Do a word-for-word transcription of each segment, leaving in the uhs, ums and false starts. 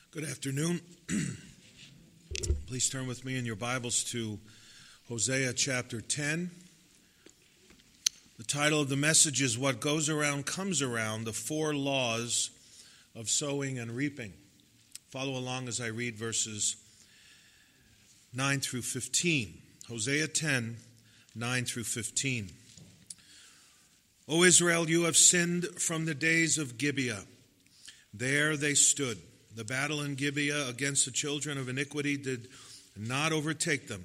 Good afternoon. Please turn with me in your Bibles to Hosea chapter ten. The title of the message is What Goes Around Comes Around, the Four Laws of Sowing and Reaping. Follow along as I read verses nine through fifteen. Hosea ten, nine through fifteen. O Israel, you have sinned from the days of Gibeah. There they stood. The battle in Gibeah against the children of iniquity did not overtake them.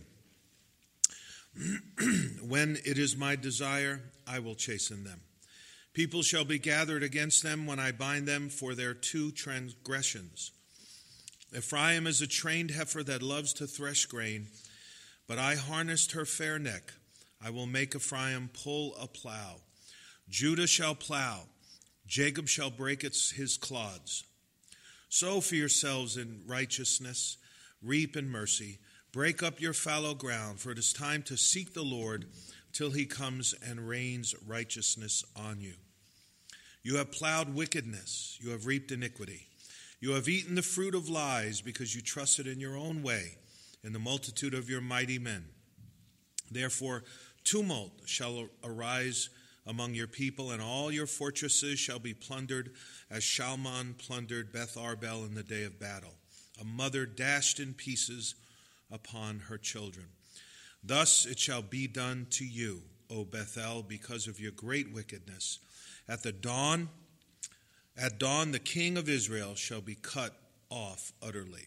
When it is my desire, I will chasten them. People shall be gathered against them when I bind them for their two transgressions. Ephraim is a trained heifer that loves to thresh grain, but I harnessed her fair neck. I will make Ephraim pull a plow. Judah shall plow. Jacob shall break its, his clods. Sow for yourselves in righteousness, reap in mercy. Break up your fallow ground, for it is time to seek the Lord till he comes and rains righteousness on you. You have plowed wickedness, you have reaped iniquity. You have eaten the fruit of lies because you trusted in your own way, in the multitude of your mighty men. Therefore, tumult shall arise among your people, and all your fortresses shall be plundered, as Shalman plundered Beth Arbel in the day of battle, a mother dashed in pieces upon her children. Thus it shall be done to you, O Bethel, because of your great wickedness. At the dawn, at dawn, the king of Israel shall be cut off utterly.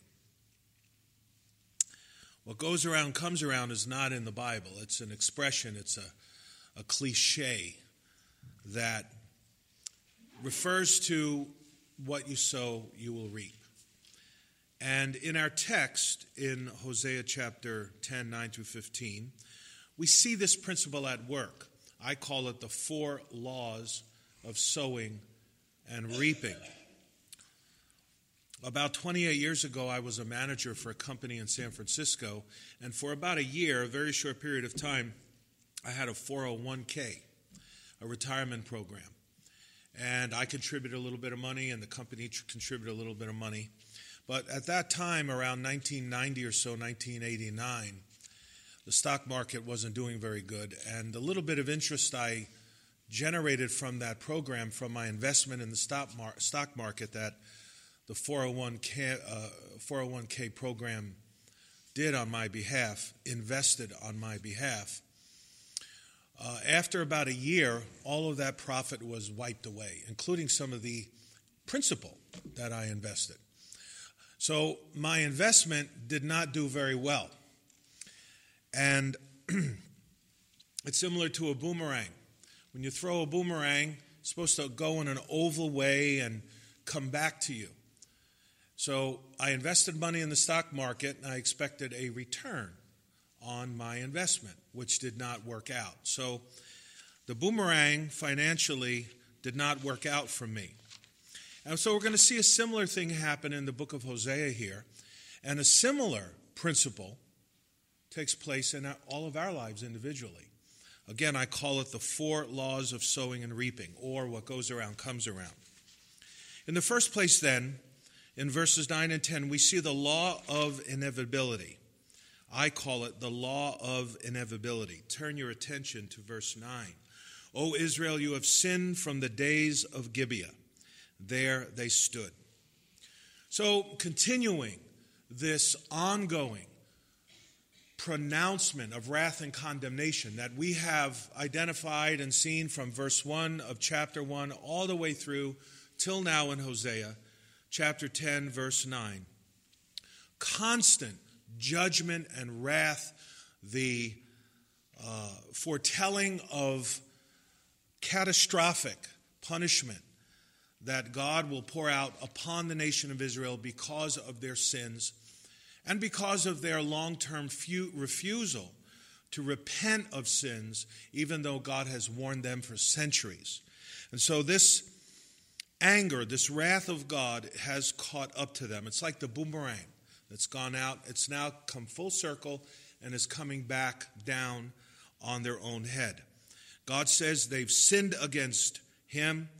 What goes around comes around is not in the Bible. It's an expression, it's a, a cliche that refers to what you sow, you will reap. And in our text in Hosea chapter ten, nine through fifteen, we see this principle at work. I call it the four laws of sowing and reaping. About twenty-eight years ago, I was a manager for a company in San Francisco, and for about a year, a very short period of time, I had a four oh one k, a retirement program. And I contributed a little bit of money, and the company contributed a little bit of money. But at that time, around nineteen ninety or so, nineteen eighty-nine, the stock market wasn't doing very good. And the little bit of interest I generated from that program, from my investment in the stock market that the four oh one k program did on my behalf, invested on my behalf, Uh, after about a year, all of that profit was wiped away, including some of the principal that I invested. So my investment did not do very well. And it's similar to a boomerang. When you throw a boomerang, it's supposed to go in an oval way and come back to you. So I invested money in the stock market, and I expected a return on my investment, which did not work out. So the boomerang financially did not work out for me. And so we're going to see a similar thing happen in the book of Hosea here. And a similar principle takes place in all of our lives individually. Again, I call it the four laws of sowing and reaping, or what goes around comes around. In the first place then, in verses nine and ten, we see the law of inevitability. I call it the law of inevitability. Turn your attention to verse nine. O Israel, you have sinned from the days of Gibeah. There they stood. So, continuing this ongoing pronouncement of wrath and condemnation that we have identified and seen from verse one of chapter one all the way through till now in Hosea, chapter ten, verse nine. Constant judgment and wrath, the uh, foretelling of catastrophic punishment that God will pour out upon the nation of Israel because of their sins and because of their long-term fu- refusal to repent of sins, even though God has warned them for centuries. And so this anger, this wrath of God has caught up to them. It's like the boomerang that's gone out. It's now come full circle and is coming back down on their own head. God says they've sinned against him.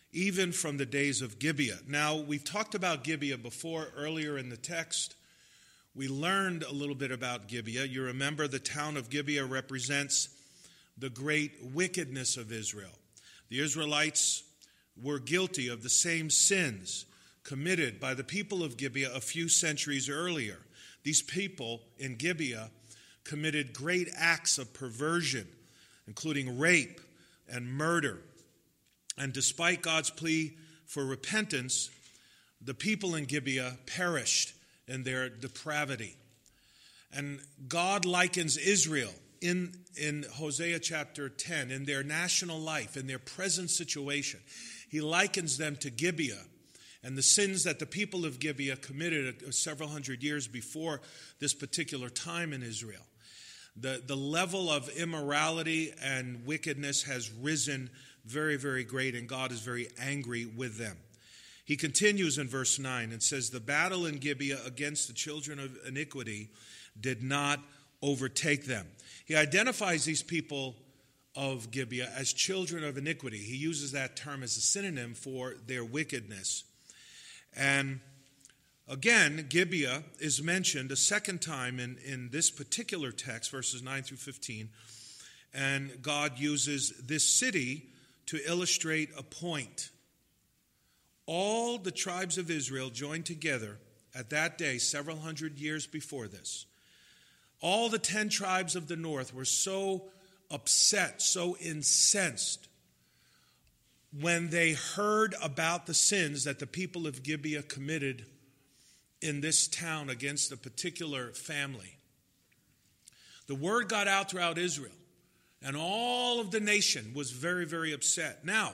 even from the days of Gibeah. Now, we've talked about Gibeah before, earlier in the text. We learned a little bit about Gibeah. You remember the town of Gibeah represents the great wickedness of Israel. The Israelites were guilty of the same sins committed by the people of Gibeah a few centuries earlier. These people in Gibeah committed great acts of perversion, including rape and murder. And despite God's plea for repentance, the people in Gibeah perished in their depravity. And God likens Israel in, in Hosea chapter ten, in their national life, in their present situation. He likens them to Gibeah and the sins that the people of Gibeah committed several hundred years before this particular time in Israel. The, the level of immorality and wickedness has risen very, very great, and God is very angry with them. He continues in verse nine and says, the battle in Gibeah against the children of iniquity did not overtake them. He identifies these people of Gibeah as children of iniquity. He uses that term as a synonym for their wickedness. And again, Gibeah is mentioned a second time in, in this particular text, verses nine through fifteen. And God uses this city to illustrate a point. All the tribes of Israel joined together at that day, several hundred years before this. All the ten tribes of the north were so upset, so incensed when they heard about the sins that the people of Gibeah committed in this town against a particular family. The word got out throughout Israel, and all of the nation was very, very upset. Now,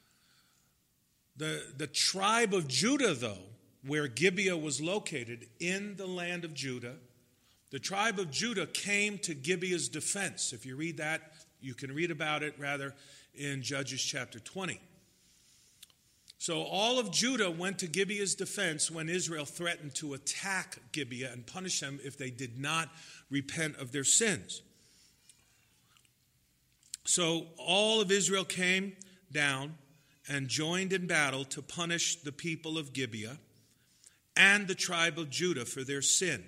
the, the tribe of Judah, though, where Gibeah was located in the land of Judah, the tribe of Judah came to Gibeah's defense. If you read that, you can read about it, rather, in Judges chapter twenty. So all of Judah went to Gibeah's defense when Israel threatened to attack Gibeah and punish them if they did not repent of their sins. So all of Israel came down and joined in battle to punish the people of Gibeah and the tribe of Judah for their sin.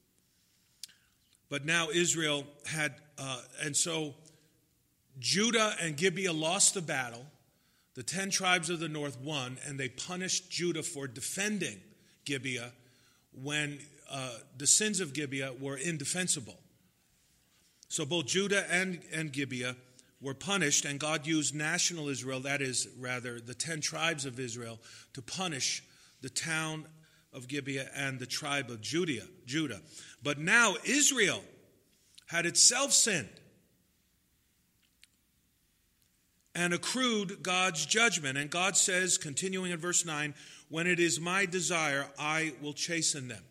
But now Israel had, uh, and so Judah and Gibeah lost the battle. The ten tribes of the north won, and they punished Judah for defending Gibeah when uh, the sins of Gibeah were indefensible. So both Judah and, and Gibeah were punished, and God used national Israel, that is, rather, the ten tribes of Israel, to punish the town of Gibeah and the tribe of Judah. Judah. But now Israel had itself sinned and accrued God's judgment. And God says, continuing in verse nine, when it is my desire, I will chasten them.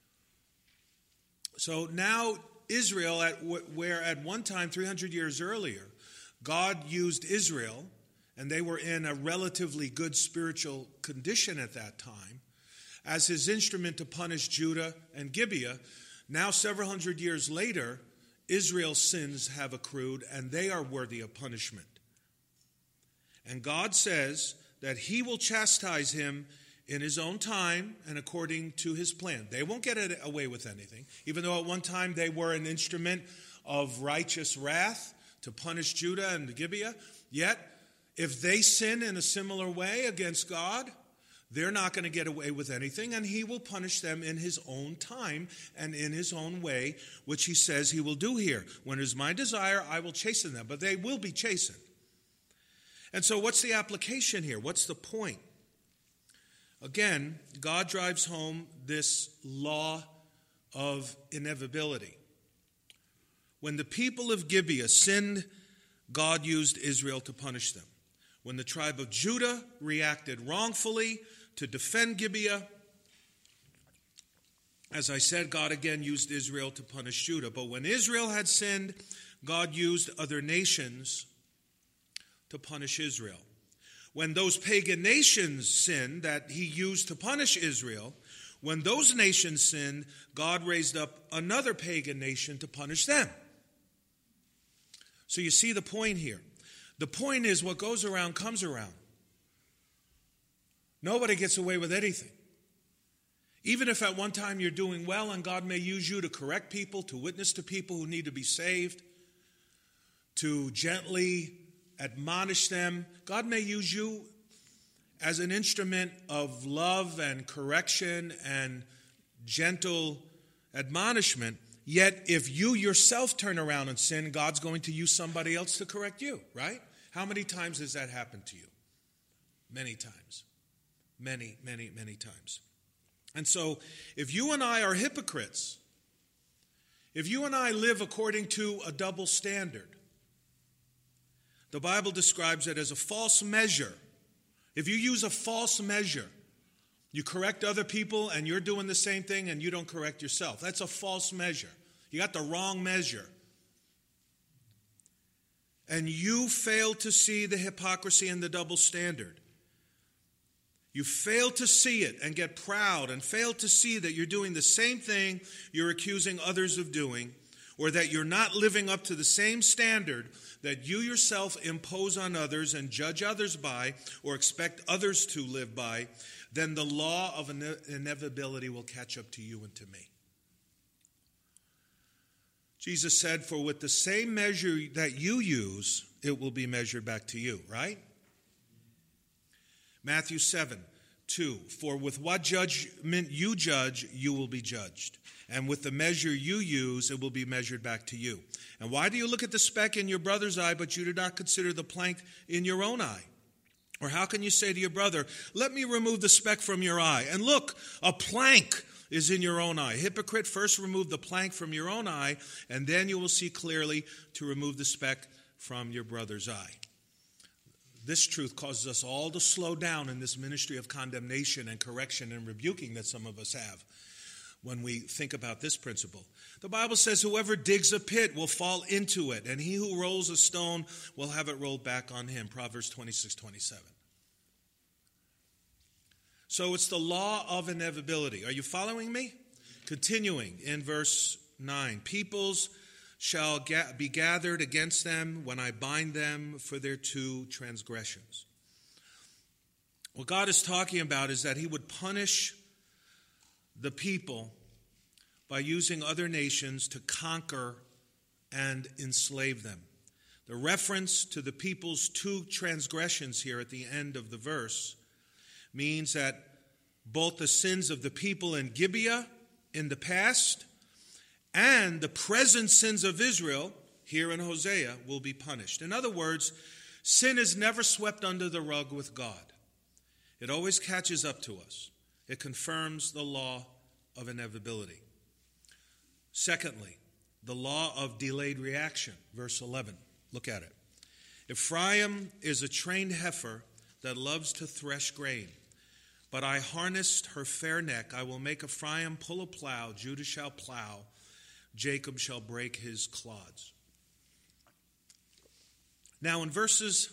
So now Israel, at where at one time, three hundred years earlier, God used Israel, and they were in a relatively good spiritual condition at that time, as his instrument to punish Judah and Gibeah. Now, several hundred years later, Israel's sins have accrued, and they are worthy of punishment. And God says that he will chastise him in his own time and according to his plan. They won't get away with anything, even though at one time they were an instrument of righteous wrath to punish Judah and Gibeah. Yet, if they sin in a similar way against God, they're not going to get away with anything, and he will punish them in his own time and in his own way, which he says he will do here. When it is my desire, I will chasten them, but they will be chastened. And so what's the application here? What's the point? Again, God drives home this law of inevitability. When the people of Gibeah sinned, God used Israel to punish them. When the tribe of Judah reacted wrongfully to defend Gibeah, as I said, God again used Israel to punish Judah. But when Israel had sinned, God used other nations to punish Israel. When those pagan nations sinned that he used to punish Israel, when those nations sinned, God raised up another pagan nation to punish them. So you see the point here. The point is what goes around comes around. Nobody gets away with anything. Even if at one time you're doing well and God may use you to correct people, to witness to people who need to be saved, to gently admonish them, God may use you as an instrument of love and correction and gentle admonishment. Yet if you yourself turn around and sin, God's going to use somebody else to correct you, right? How many times has that happened to you? Many times. Many, many, many times. And so if you and I are hypocrites, if you and I live according to a double standard, the Bible describes it as a false measure. If you use a false measure, you correct other people and you're doing the same thing and you don't correct yourself. That's a false measure. You got the wrong measure. And you fail to see the hypocrisy and the double standard. You fail to see it and get proud and fail to see that you're doing the same thing you're accusing others of doing, or that you're not living up to the same standard that you yourself impose on others and judge others by or expect others to live by, then the law of ine- inevitability will catch up to you and to me. Jesus said, for with the same measure that you use, it will be measured back to you, right? Matthew seven, two, for with what judgment you judge, you will be judged. And with the measure you use, it will be measured back to you. And why do you look at the speck in your brother's eye, but you do not consider the plank in your own eye? Or how can you say to your brother, let me remove the speck from your eye? And look, a plank is in your own eye. Hypocrite, first remove the plank from your own eye, and then you will see clearly to remove the speck from your brother's eye. This truth causes us all to slow down in this ministry of condemnation and correction and rebuking that some of us have when we think about this principle. The Bible says whoever digs a pit will fall into it, and he who rolls a stone will have it rolled back on him. Proverbs twenty-six twenty-seven. So it's the law of inevitability. Are you following me? Continuing in verse nine. Peoples shall ga- be gathered against them when I bind them for their two transgressions. What God is talking about is that he would punish the people by using other nations to conquer and enslave them. The reference to the people's two transgressions here at the end of the verse means that both the sins of the people in Gibeah in the past and the present sins of Israel here in Hosea will be punished. In other words, sin is never swept under the rug with God. It always catches up to us. It confirms the law of inevitability. Secondly, the law of delayed reaction, verse eleven. Look at it. Ephraim is a trained heifer that loves to thresh grain. But I harnessed her fair neck. I will make Ephraim pull a plow. Judah shall plow. Jacob shall break his clods. Now in verses,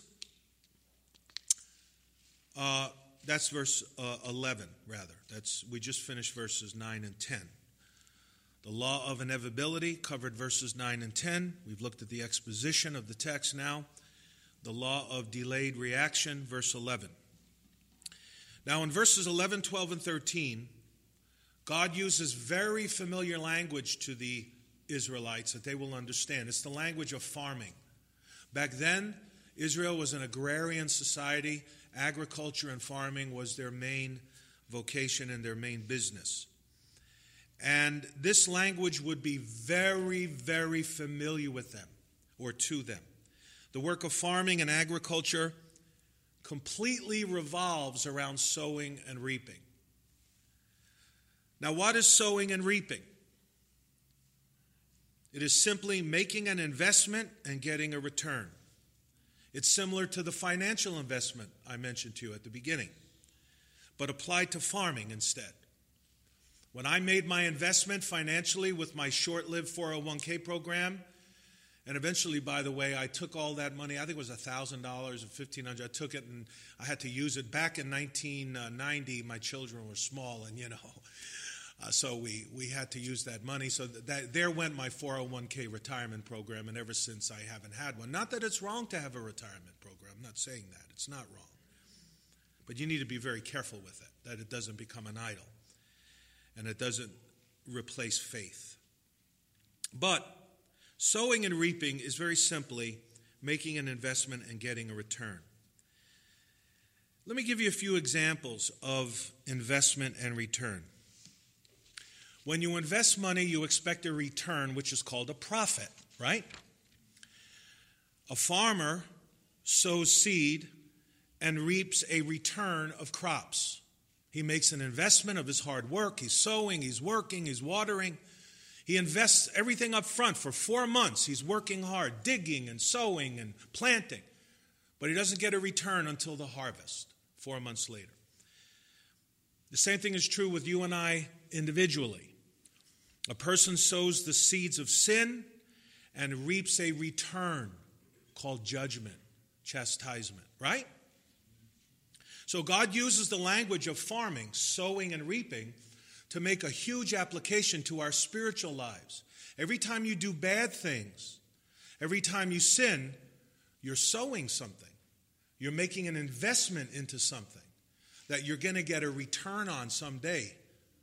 uh, that's verse uh, eleven, rather. That's we just finished verses nine and ten. The law of inevitability covered verses nine and ten. We've looked at the exposition of the text now. The law of delayed reaction, verse eleven. Now in verses eleven, twelve, and thirteen, God uses very familiar language to the Israelites that they will understand. It's the language of farming. Back then, Israel was an agrarian society. Agriculture and farming was their main vocation and their main business. And this language would be very, very familiar with them or to them. The work of farming and agriculture completely revolves around sowing and reaping. Now, what is sowing and reaping? It is simply making an investment and getting a return. It's similar to the financial investment I mentioned to you at the beginning, but applied to farming instead. When I made my investment financially with my short-lived four oh one k program, and eventually, by the way, I took all that money, I think it was one thousand dollars or fifteen hundred dollars. I took it and I had to use it. Back in nineteen ninety, my children were small, and you know, uh, so we, we had to use that money. So that there went my four oh one k retirement program, and ever since I haven't had one. Not that it's wrong to have a retirement program. I'm not saying that. It's not wrong. But you need to be very careful with it, that it doesn't become an idol and it doesn't replace faith. But sowing and reaping is very simply making an investment and getting a return. Let me give you a few examples of investment and return. When you invest money, you expect a return, which is called a profit, right? A farmer sows seed and reaps a return of crops. He makes an investment of his hard work. He's sowing, he's working, he's watering. He invests everything up front for four months. He's working hard, digging and sowing and planting. But he doesn't get a return until the harvest, four months later. The same thing is true with you and I individually. A person sows the seeds of sin and reaps a return called judgment, chastisement, right? So God uses the language of farming, sowing and reaping, to make a huge application to our spiritual lives. Every time you do bad things, every time you sin, you're sowing something. You're making an investment into something that you're going to get a return on someday.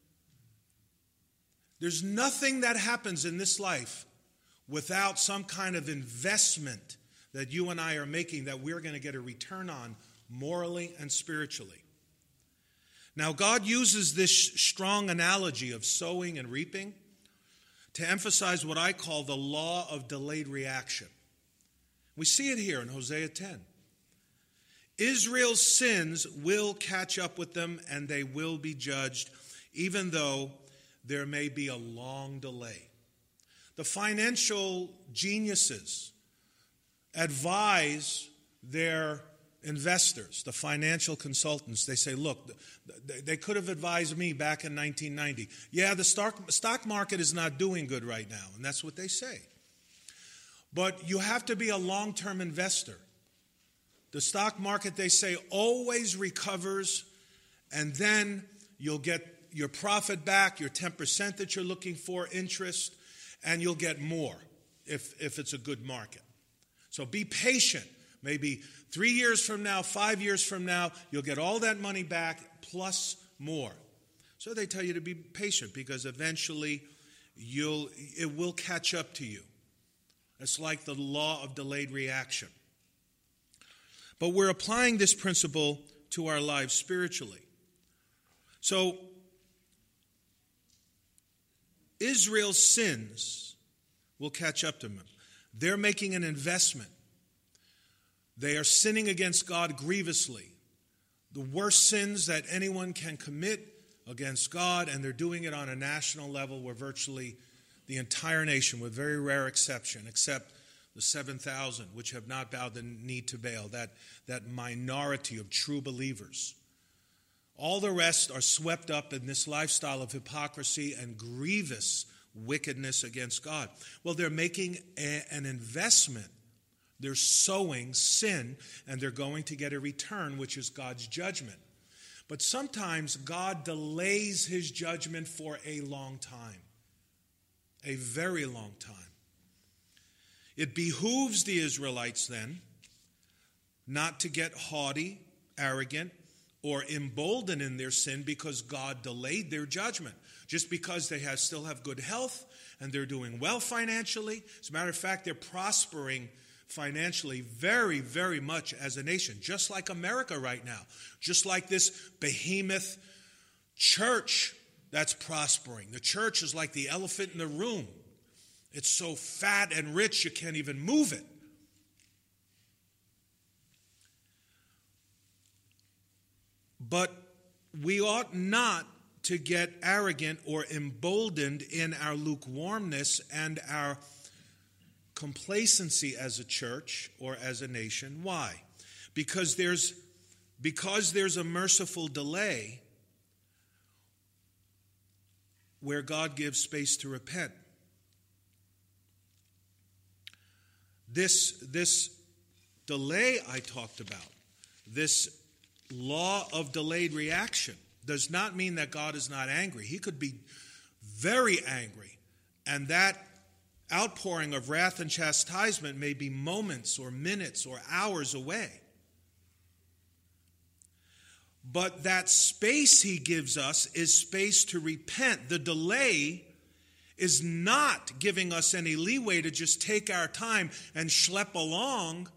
There's nothing that happens in this life without some kind of investment that you and I are making that we're going to get a return on morally and spiritually. Now, God uses this strong analogy of sowing and reaping to emphasize what I call the law of delayed reaction. We see it here in Hosea ten. Israel's sins will catch up with them and they will be judged, even though there may be a long delay. The financial geniuses advise their investors, the financial consultants. They say, look, they could have advised me back in nineteen ninety. Yeah, the stock, stock market is not doing good right now, and that's what they say. But you have to be a long-term investor. The stock market, they say, always recovers, and then you'll get your profit back, your ten percent that you're looking for, interest, and you'll get more if, if it's a good market. So be patient. Maybe three years from now, five years from now, you'll get all that money back plus more. So they tell you to be patient because eventually you'll it will catch up to you. It's like the law of delayed reaction. But we're applying this principle to our lives spiritually. So Israel's sins will catch up to them. They're making an investment. They are sinning against God grievously. The worst sins that anyone can commit against God, and they're doing it on a national level where virtually the entire nation, with very rare exception, except the seven thousand which have not bowed the knee to Baal, that, that minority of true believers. All the rest are swept up in this lifestyle of hypocrisy and grievous wickedness against God. Well, they're making a, an investment. They're sowing sin, and they're going to get a return, which is God's judgment. But sometimes God delays his judgment for a long time, a very long time. It behooves the Israelites then not to get haughty, arrogant, or emboldened in their sin because God delayed their judgment. Just because they have, still have good health and they're doing well financially. As a matter of fact, they're prospering financially very, very much as a nation, just like America right now, just like this behemoth church that's prospering. The church is like the elephant in the room. It's so fat and rich you can't even move it. But we ought not to get arrogant or emboldened in our lukewarmness and our complacency as a church or as a nation. Why? Because there's because there's a merciful delay where God gives space to repent. This, this delay I talked about, this law of delayed reaction, does not mean that God is not angry. He could be very angry, and that outpouring of wrath and chastisement may be moments or minutes or hours away. But that space he gives us is space to repent. The delay is not giving us any leeway to just take our time and schlep along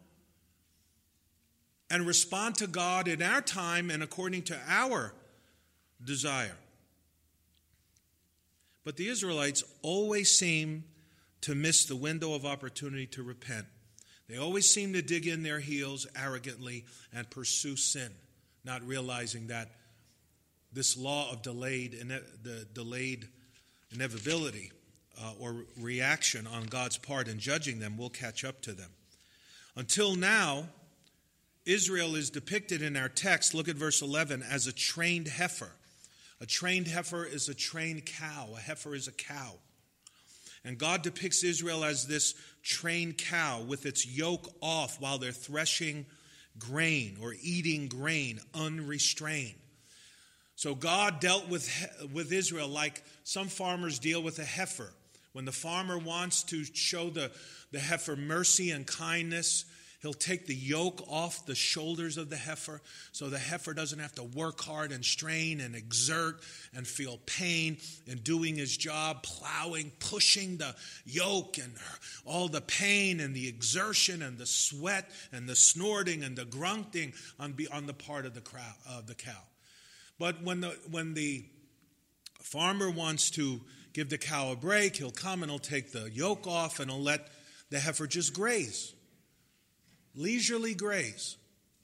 and respond to God in our time and according to our desire. But the Israelites always seem to miss the window of opportunity to repent. They always seem to dig in their heels arrogantly and pursue sin, not realizing that this law of delayed, the delayed inevitability uh, or reaction on God's part in judging them will catch up to them. Until now, Israel is depicted in our text, look at verse eleven, as a trained heifer. A trained heifer is a trained cow. A heifer is a cow. And God depicts Israel as this trained cow with its yoke off while they're threshing grain or eating grain unrestrained. So God dealt with, with Israel like some farmers deal with a heifer. When the farmer wants to show the, the heifer mercy and kindness, he'll take the yoke off the shoulders of the heifer so the heifer doesn't have to work hard and strain and exert and feel pain in doing his job, plowing, pushing the yoke and all the pain and the exertion and the sweat and the snorting and the grunting on, on the part of the, crowd, uh, the cow. But when the, when the farmer wants to give the cow a break, he'll come and he'll take the yoke off and he'll let the heifer just graze. Leisurely graze.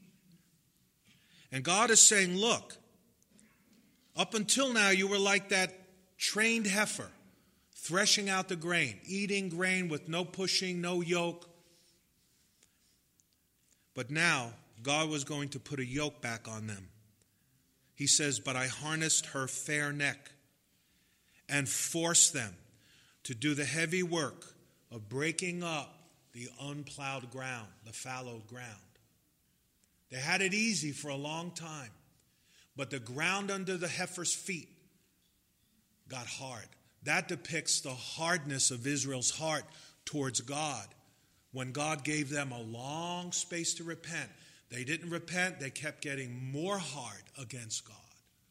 And God is saying, look, up until now you were like that trained heifer, threshing out the grain, eating grain with no pushing, no yoke. But now God was going to put a yoke back on them. He says, but I harnessed her fair neck and forced them to do the heavy work of breaking up the unplowed ground, the fallow ground. They had it easy for a long time, but the ground under the heifer's feet got hard. That depicts the hardness of Israel's heart towards God. When God gave them a long space to repent, they didn't repent, they kept getting more hard against God.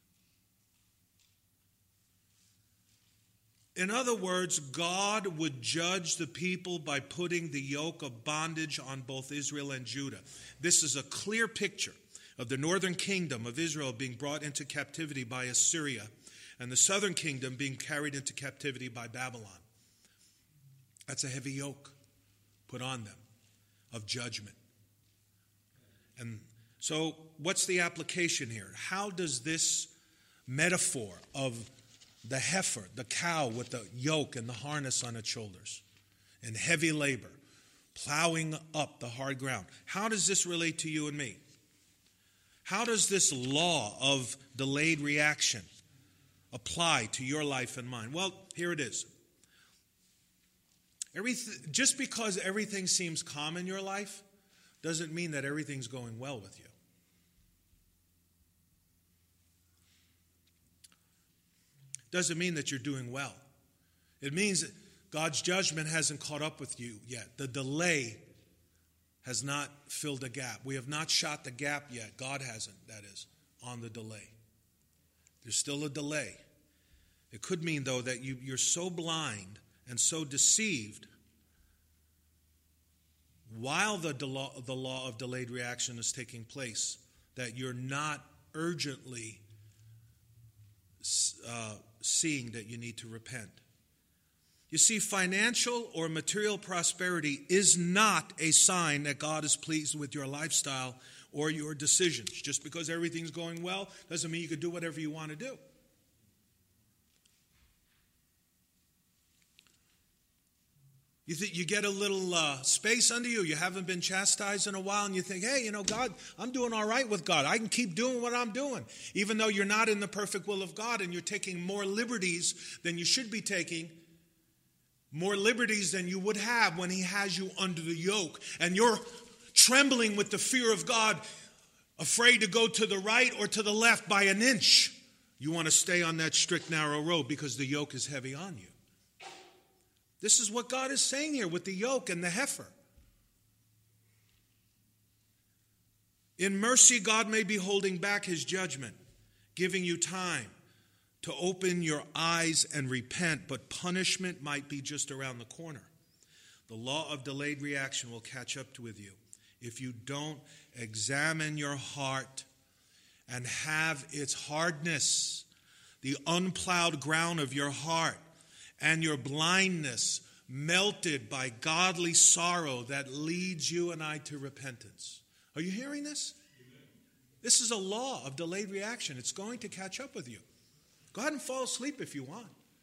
In other words, God would judge the people by putting the yoke of bondage on both Israel and Judah. This is a clear picture of the northern kingdom of Israel being brought into captivity by Assyria and the southern kingdom being carried into captivity by Babylon. That's a heavy yoke put on them of judgment. And so what's the application here? How does this metaphor of the heifer, the cow with the yoke and the harness on its shoulders, and heavy labor, plowing up the hard ground. How does this relate to you and me? How does this law of delayed reaction apply to your life and mine? Well, here it is. Everything, just because everything seems calm in your life doesn't mean that everything's going well with you. Doesn't mean that you're doing well. It means that God's judgment hasn't caught up with you yet. The delay has not filled the gap. We have not shot the gap yet. God hasn't, that is, on the delay. There's still a delay. It could mean, though, that you, you're so blind and so deceived while the, del- the law of delayed reaction is taking place that you're not urgently uh, seeing that you need to repent. You see, financial or material prosperity is not a sign that God is pleased with your lifestyle or your decisions. Just because everything's going well doesn't mean you can do whatever you want to do. You think you get a little uh, space under you. You haven't been chastised in a while, and you think, hey, you know, God, I'm doing all right with God. I can keep doing what I'm doing, even though you're not in the perfect will of God, and you're taking more liberties than you should be taking, more liberties than you would have when He has you under the yoke, and you're trembling with the fear of God, afraid to go to the right or to the left by an inch. You want to stay on that strict, narrow road because the yoke is heavy on you. This is what God is saying here with the yoke and the heifer. In mercy, God may be holding back his judgment, giving you time to open your eyes and repent, but punishment might be just around the corner. The law of delayed reaction will catch up with you if you don't examine your heart and have its hardness, the unplowed ground of your heart, and your blindness melted by godly sorrow that leads you and I to repentance. Are you hearing this? Amen. This is a law of delayed reaction. It's going to catch up with you. Go ahead and fall asleep if you want.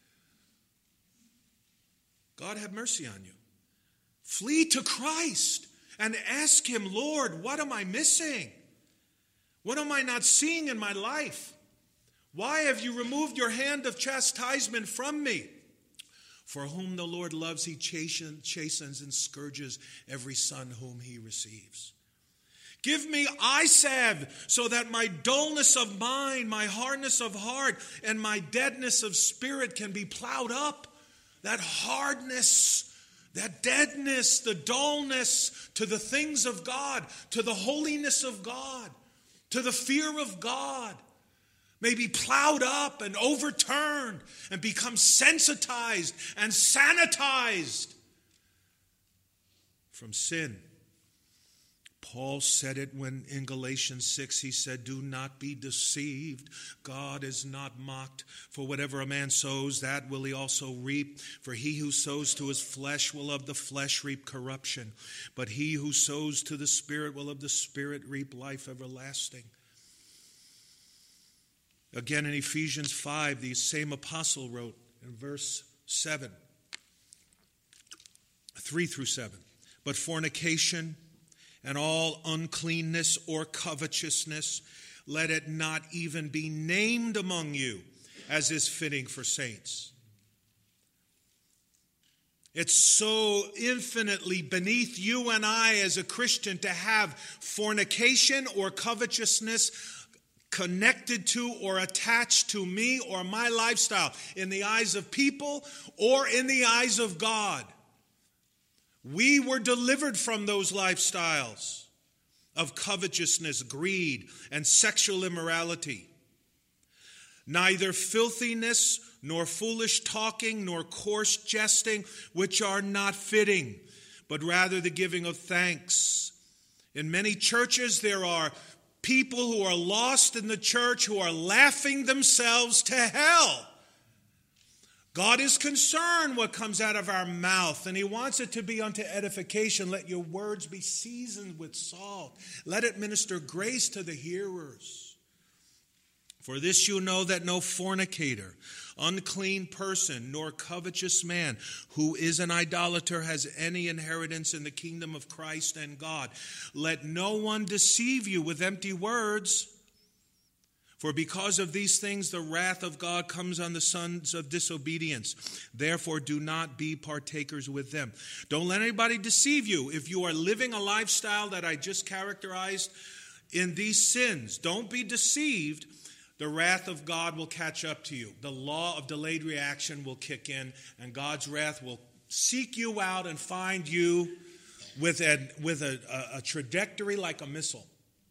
God have mercy on you. Flee to Christ and ask him, Lord, what am I missing? What am I not seeing in my life? Why have you removed your hand of chastisement from me? For whom the Lord loves, he chastens and scourges every son whom he receives. Give me eye salve so that my dullness of mind, my hardness of heart, and my deadness of spirit can be plowed up. That hardness, that deadness, the dullness to the things of God, to the holiness of God, to the fear of God, may be plowed up and overturned and become sensitized and sanitized from sin. Paul said it when in Galatians six he said, do not be deceived. God is not mocked. For whatever a man sows, that will he also reap. For he who sows to his flesh will of the flesh reap corruption. But he who sows to the Spirit will of the Spirit reap life everlasting. Again in Ephesians five, the same apostle wrote in verse seven, three through seven, but fornication and all uncleanness or covetousness, let it not even be named among you, as is fitting for saints. It's so infinitely beneath you and I as a Christian to have fornication or covetousness connected to or attached to me or my lifestyle in the eyes of people or in the eyes of God. We were delivered from those lifestyles of covetousness, greed, and sexual immorality. Neither filthiness, nor foolish talking, nor coarse jesting, which are not fitting, but rather the giving of thanks. In many churches, there are people who are lost in the church who are laughing themselves to hell. God is concerned what comes out of our mouth, and he wants it to be unto edification. Let your words be seasoned with salt. Let it minister grace to the hearers. For this you know that no fornicator, unclean person, nor covetous man who is an idolater has any inheritance in the kingdom of Christ and God. Let no one deceive you with empty words. For because of these things, the wrath of God comes on the sons of disobedience. Therefore, do not be partakers with them. Don't let anybody deceive you. If you are living a lifestyle that I just characterized in these sins, don't be deceived. The wrath of God will catch up to you. The law of delayed reaction will kick in, and God's wrath will seek you out and find you with a, with a, a, a trajectory like a missile.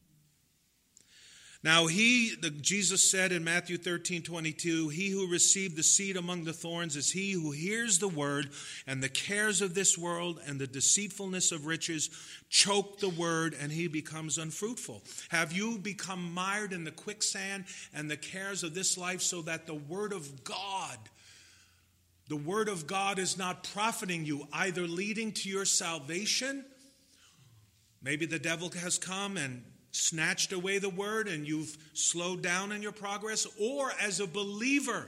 Now he, the, Jesus said in Matthew thirteen twenty-two, he who received the seed among the thorns is he who hears the word, and the cares of this world and the deceitfulness of riches choke the word, and he becomes unfruitful. Have you become mired in the quicksand and the cares of this life so that the word of God, the word of God is not profiting you, either leading to your salvation? Maybe the devil has come and snatched away the word and you've slowed down in your progress, or as a believer,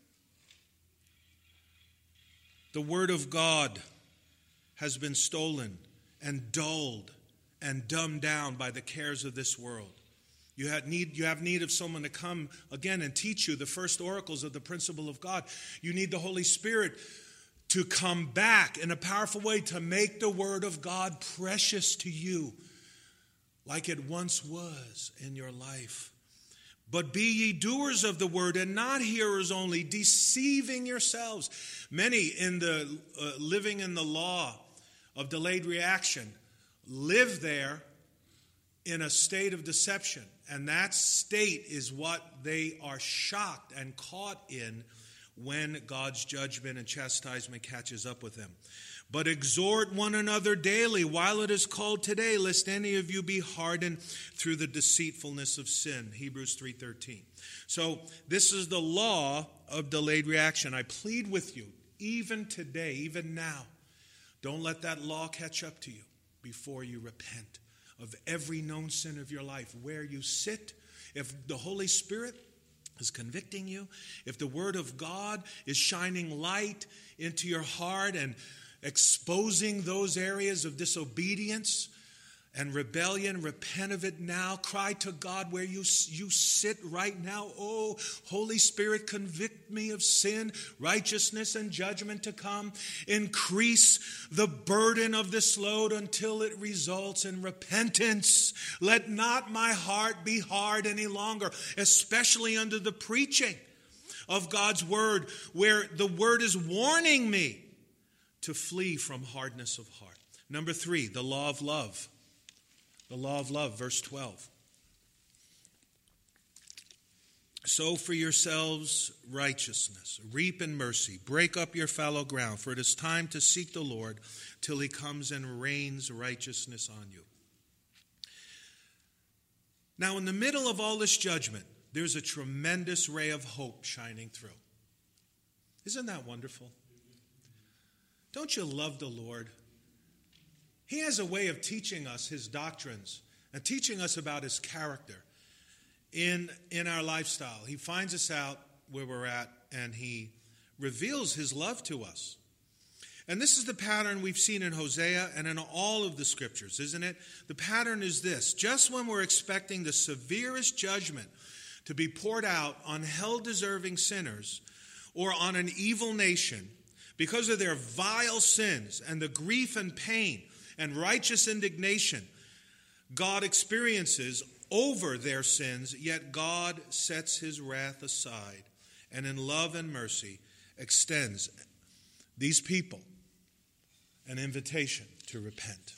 the word of God has been stolen and dulled and dumbed down by the cares of this world. You have need, you have need of someone to come again and teach you the first oracles of the principle of God. You need the Holy Spirit to come back in a powerful way to make the word of God precious to you, like it once was in your life. But be ye doers of the word and not hearers only, deceiving yourselves. Many in the uh, living in the law of delayed reaction live there in a state of deception. And that state is what they are shocked and caught in when God's judgment and chastisement catches up with them. But exhort one another daily while it is called today, lest any of you be hardened through the deceitfulness of sin. Hebrews three thirteen. So this is the law of delayed reaction. I plead with you, even today, even now, don't let that law catch up to you before you repent of every known sin of your life. Where you sit, if the Holy Spirit is convicting you, if the Word of God is shining light into your heart and exposing those areas of disobedience and rebellion, repent of it now. Cry to God where you, you sit right now. Oh, Holy Spirit, convict me of sin, righteousness, and judgment to come. Increase the burden of this load until it results in repentance. Let not my heart be hard any longer, especially under the preaching of God's word, where the word is warning me to flee from hardness of heart. Number three, the law of love. The law of love, verse twelve. Sow for yourselves righteousness, reap in mercy, break up your fallow ground, for it is time to seek the Lord till he comes and rains righteousness on you. Now, in the middle of all this judgment, there's a tremendous ray of hope shining through. Isn't that wonderful? Don't you love the Lord? He has a way of teaching us his doctrines and teaching us about his character in, in our lifestyle. He finds us out where we're at, and he reveals his love to us. And this is the pattern we've seen in Hosea and in all of the scriptures, isn't it? The pattern is this. Just when we're expecting the severest judgment to be poured out on hell-deserving sinners or on an evil nation because of their vile sins and the grief and pain and righteous indignation God experiences over their sins, yet God sets his wrath aside and in love and mercy extends these people an invitation to repent.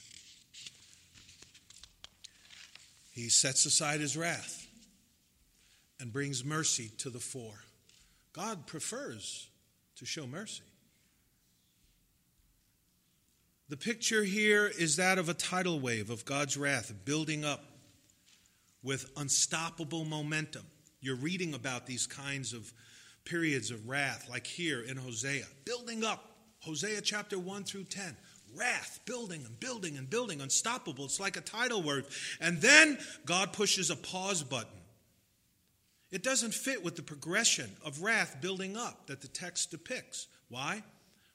He sets aside his wrath and brings mercy to the fore. God prefers to show mercy. The picture here is that of a tidal wave of God's wrath building up with unstoppable momentum. You're reading about these kinds of periods of wrath, like here in Hosea, building up. Hosea chapter one through ten. Wrath, building and building and building, unstoppable. It's like a tidal wave. And then God pushes a pause button. It doesn't fit with the progression of wrath building up that the text depicts. Why?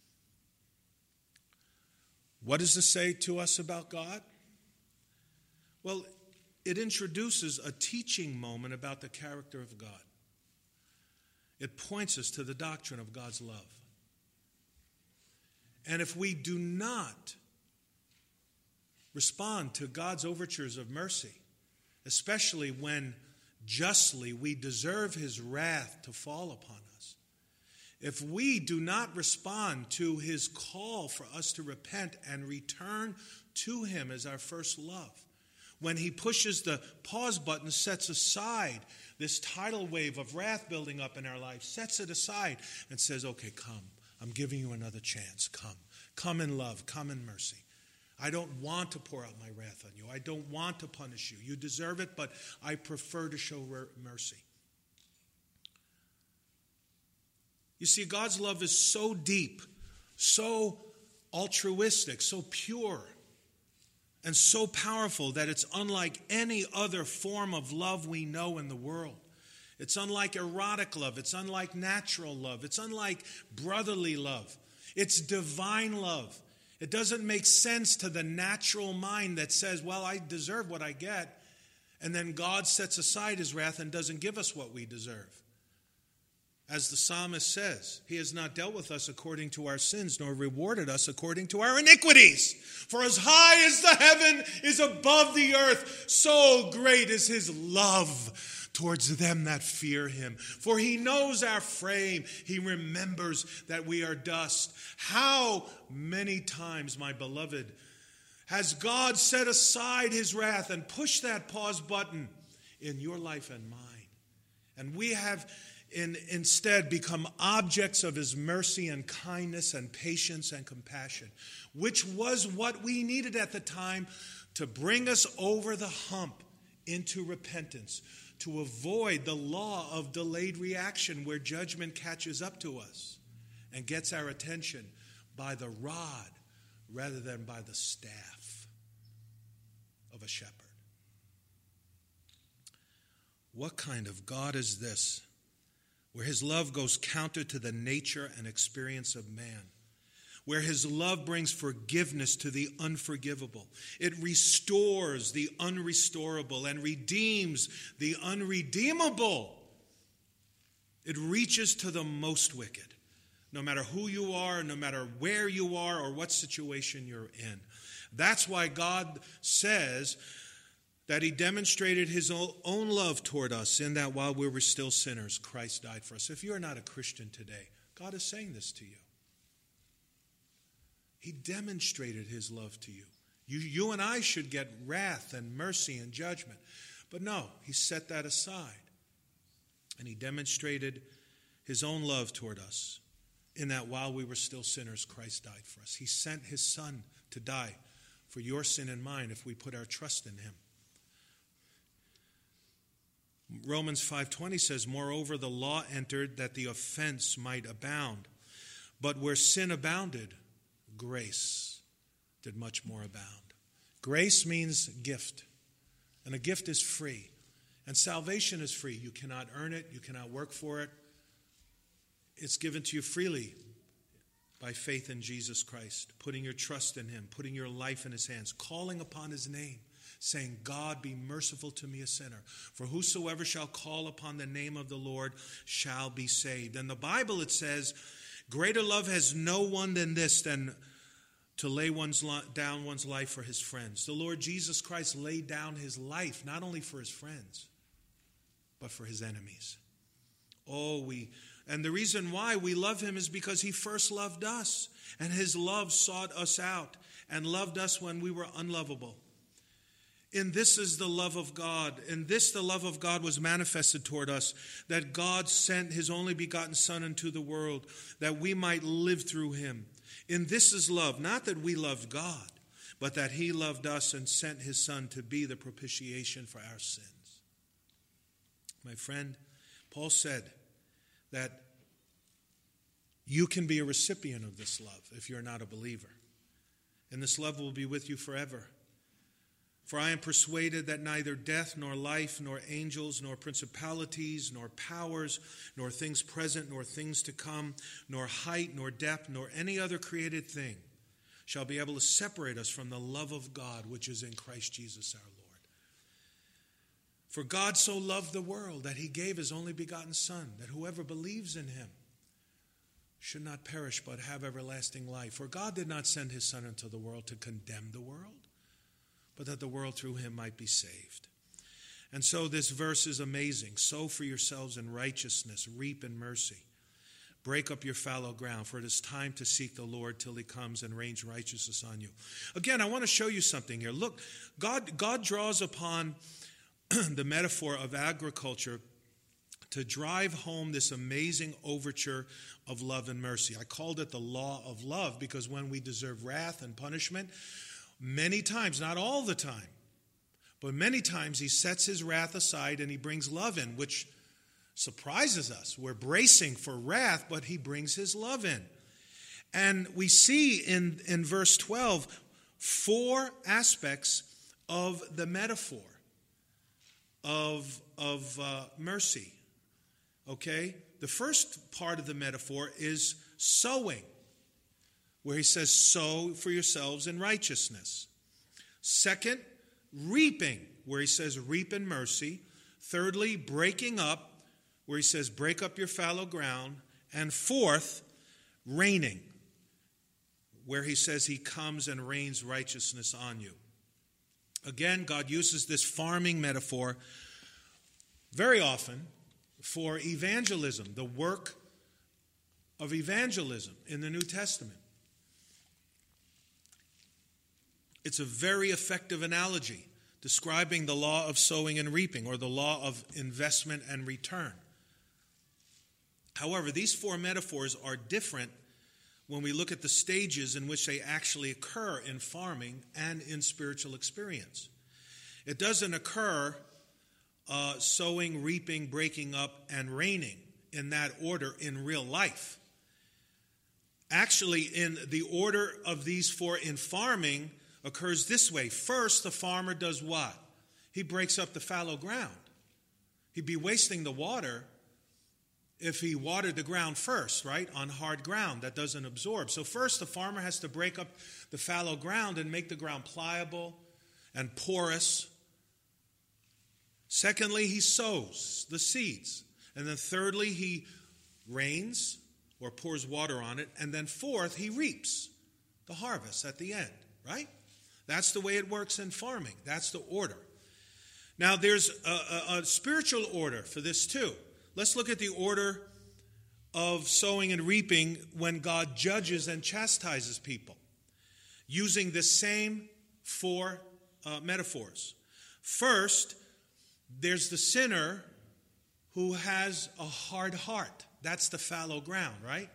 What does this say to us about God? Well, it introduces a teaching moment about the character of God. It points us to the doctrine of God's love. And if we do not respond to God's overtures of mercy, especially when justly we deserve his wrath to fall upon us, if we do not respond to his call for us to repent and return to him as our first love, when he pushes the pause button, sets aside this tidal wave of wrath building up in our life, sets it aside and says, okay, come. I'm giving you another chance. Come. Come in love. Come in mercy. I don't want to pour out my wrath on you. I don't want to punish you. You deserve it, but I prefer to show mercy. You see, God's love is so deep, so altruistic, so pure, and so powerful that it's unlike any other form of love we know in the world. It's unlike erotic love. It's unlike natural love. It's unlike brotherly love. It's divine love. It doesn't make sense to the natural mind that says, well, I deserve what I get. And then God sets aside his wrath and doesn't give us what we deserve. As the psalmist says, he has not dealt with us according to our sins, nor rewarded us according to our iniquities. For as high as the heaven is above the earth, so great is his love towards them that fear him. For he knows our frame. He remembers that we are dust. How many times, my beloved, Has God set aside his wrath and pushed that pause button in your life and mine? And we have in, instead become objects of his mercy and kindness and patience and compassion, which was what we needed at the time to bring us over the hump into repentance, to avoid the law of delayed reaction where judgment catches up to us and gets our attention by the rod rather than by the staff of a shepherd. What kind of God is this, where his love goes counter to the nature and experience of man, where his love brings forgiveness to the unforgivable? It restores the unrestorable and redeems the unredeemable. It reaches to the most wicked, no matter who you are, no matter where you are or what situation you're in. That's why God says that he demonstrated his own love toward us in that while we were still sinners, Christ died for us. If you're not a Christian today, God is saying this to you. He demonstrated his love to you. You, you and I should get wrath and mercy and judgment. But no, he set that aside. And he demonstrated his own love toward us in that while we were still sinners, Christ died for us. He sent his son to die for your sin and mine if we put our trust in him. Romans five twenty says, moreover, the law entered that the offense might abound. But where sin abounded, grace did much more abound. Grace means gift. And a gift is free. And salvation is free. You cannot earn it. You cannot work for it. It's given to you freely by faith in Jesus Christ, putting your trust in him, putting your life in his hands, calling upon his name, saying, God, be merciful to me, a sinner. For whosoever shall call upon the name of the Lord shall be saved. In the Bible it says, greater love has no one than this, than to lay one's li- down one's life for his friends. The Lord Jesus Christ laid down his life, not only for his friends, but for his enemies. Oh, we... And the reason why we love him is because he first loved us. And his love sought us out and loved us when we were unlovable. In this is the love of God. In this the love of God was manifested toward us, that God sent his only begotten Son into the world, that we might live through him. In this is love, not that we loved God, but that he loved us and sent his Son to be the propitiation for our sins. My friend, Paul said that you can be a recipient of this love if you're not a believer. And this love will be with you forever. For I am persuaded that neither death, nor life, nor angels, nor principalities, nor powers, nor things present, nor things to come, nor height, nor depth, nor any other created thing shall be able to separate us from the love of God which is in Christ Jesus our Lord. For God so loved the world that he gave his only begotten Son, that whoever believes in him should not perish but have everlasting life. For God did not send his Son into the world to condemn the world, but that the world through him might be saved. And so this verse is amazing. Sow for yourselves in righteousness, reap in mercy. Break up your fallow ground, for it is time to seek the Lord till he comes and rains righteousness on you. Again, I want to show you something here. Look, God, God draws upon the metaphor of agriculture to drive home this amazing overture of love and mercy. I called it the law of love because when we deserve wrath and punishment, many times, not all the time, but many times he sets his wrath aside and he brings love in, which surprises us. We're bracing for wrath, but he brings his love in. And we see in, in verse twelve four aspects of the metaphor of, of uh, mercy. Okay? The first part of the metaphor is sowing, where he says, sow for yourselves in righteousness. Second, reaping, where he says, reap in mercy. Thirdly, breaking up, where he says, break up your fallow ground. And fourth, reigning, where he says he comes and rains righteousness on you. Again, God uses this farming metaphor very often for evangelism, the work of evangelism in the New Testament. It's a very effective analogy describing the law of sowing and reaping, or the law of investment and return. However, these four metaphors are different when we look at the stages in which they actually occur in farming and in spiritual experience. It doesn't occur uh, sowing, reaping, breaking up, and reigning in that order in real life. Actually, in the order of these four in farming occurs this way. First, the farmer does what? He breaks up the fallow ground. He'd be wasting the water if he watered the ground first, right, on hard ground that doesn't absorb. So first, the farmer has to break up the fallow ground and make the ground pliable and porous. Secondly, he sows the seeds. And then thirdly, he rains or pours water on it. And then fourth, he reaps the harvest at the end, right? That's the way it works in farming. That's the order. Now, there's a, a, a spiritual order for this too. Let's look at the order of sowing and reaping when God judges and chastises people, using the same four uh, metaphors. First, there's the sinner who has a hard heart. That's the fallow ground, right?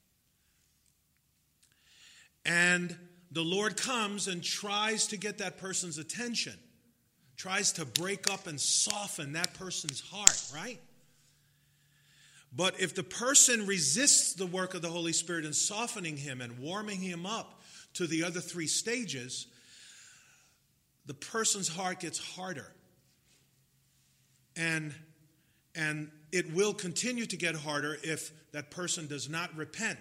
And the Lord comes and tries to get that person's attention, tries to break up and soften that person's heart, right? But if the person resists the work of the Holy Spirit in softening him and warming him up to the other three stages, the person's heart gets harder. And, and it will continue to get harder if that person does not repent.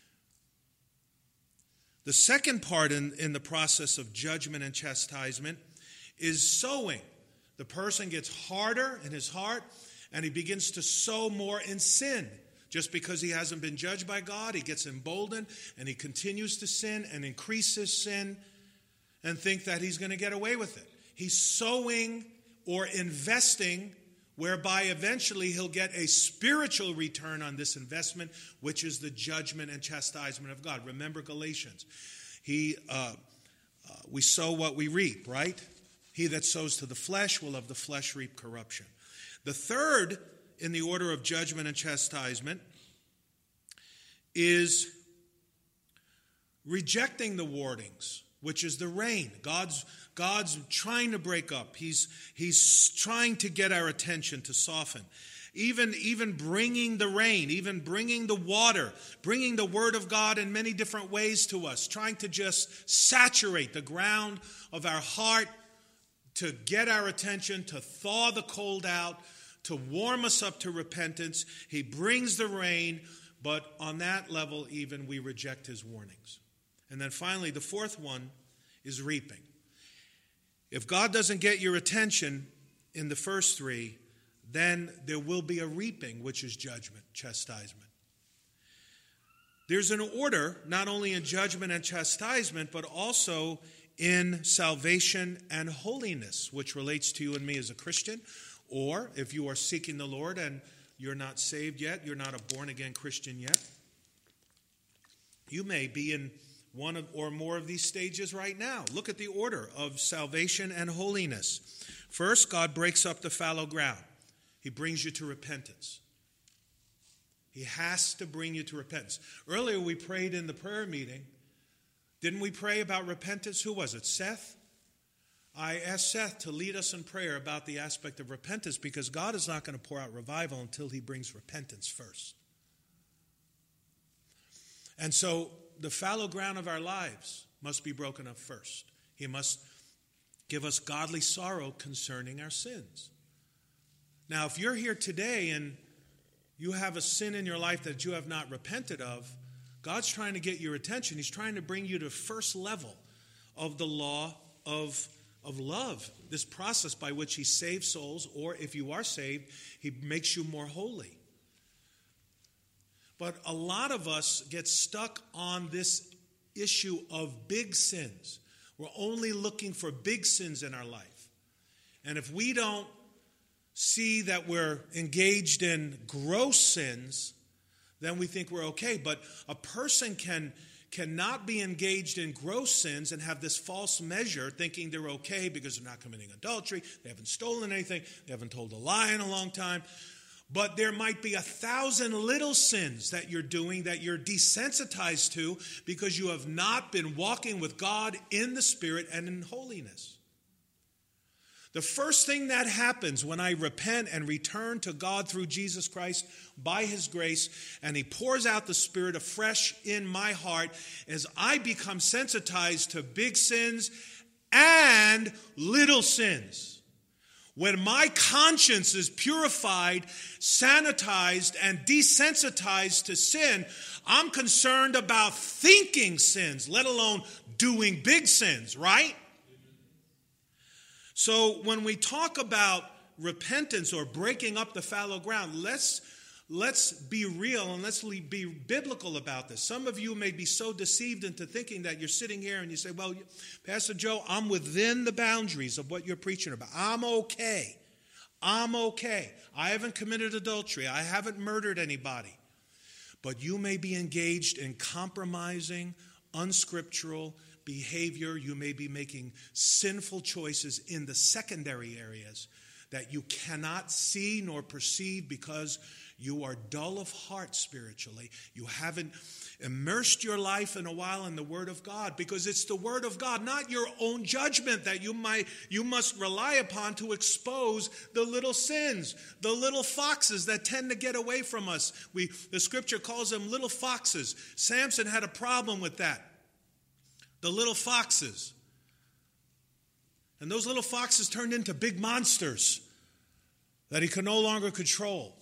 The second part in, in the process of judgment and chastisement is sowing. The person gets harder in his heart, and he begins to sow more in sin. Just because he hasn't been judged by God, he gets emboldened, and he continues to sin and increase his sin and think that he's going to get away with it. He's sowing or investing, whereby eventually he'll get a spiritual return on this investment, which is the judgment and chastisement of God. Remember Galatians. He, uh, uh, we sow what we reap, right? He that sows to the flesh will of the flesh reap corruption. The third in the order of judgment and chastisement is rejecting the warnings, which is the rain. God's God's trying to break up. He's, he's trying to get our attention, to soften. Even, even bringing the rain, even bringing the water, bringing the word of God in many different ways to us, trying to just saturate the ground of our heart to get our attention, to thaw the cold out, to warm us up to repentance. He brings the rain, but on that level even we reject his warnings. And then finally, the fourth one is reaping. If God doesn't get your attention in the first three, then there will be a reaping, which is judgment, chastisement. There's an order, not only in judgment and chastisement, but also in salvation and holiness, which relates to you and me as a Christian. Or if you are seeking the Lord and you're not saved yet, you're not a born-again Christian yet, you may be in one of, or more of these stages right now. Look at the order of salvation and holiness. First, God breaks up the fallow ground. He brings you to repentance. He has to bring you to repentance. Earlier we prayed in the prayer meeting. Didn't we pray about repentance? Who was it? Seth? I asked Seth to lead us in prayer about the aspect of repentance, because God is not going to pour out revival until he brings repentance first. And so the fallow ground of our lives must be broken up first. He must give us godly sorrow concerning our sins. Now, if you're here today and you have a sin in your life that you have not repented of, God's trying to get your attention. He's trying to bring you to first level of the law of, of love, this process by which he saves souls, or if you are saved, he makes you more holy. But a lot of us get stuck on this issue of big sins. We're only looking for big sins in our life. And if we don't see that we're engaged in gross sins, then we think we're okay. But a person can, cannot be engaged in gross sins and have this false measure thinking they're okay because they're not committing adultery, they haven't stolen anything, they haven't told a lie in a long time. But there might be a thousand little sins that you're doing that you're desensitized to because you have not been walking with God in the Spirit and in holiness. The first thing that happens when I repent and return to God through Jesus Christ by His grace, and He pours out the Spirit afresh in my heart, is I become sensitized to big sins and little sins. When my conscience is purified, sanitized, and desensitized to sin, I'm concerned about thinking sins, let alone doing big sins, right? So when we talk about repentance or breaking up the fallow ground, let's let's be real and let's be biblical about this. Some of you may be so deceived into thinking that you're sitting here and you say, well, Pastor Joe, I'm within the boundaries of what you're preaching about. I'm okay. I'm okay. I haven't committed adultery. I haven't murdered anybody. But you may be engaged in compromising, unscriptural behavior. You may be making sinful choices in the secondary areas that you cannot see nor perceive because you are dull of heart spiritually. You haven't immersed your life in a while in the Word of God, because it's the Word of God, not your own judgment, that you might you must rely upon to expose the little sins, the little foxes that tend to get away from us. We the Scripture calls them little foxes. Samson had a problem with that. The little foxes. And those little foxes turned into big monsters that he could no longer control.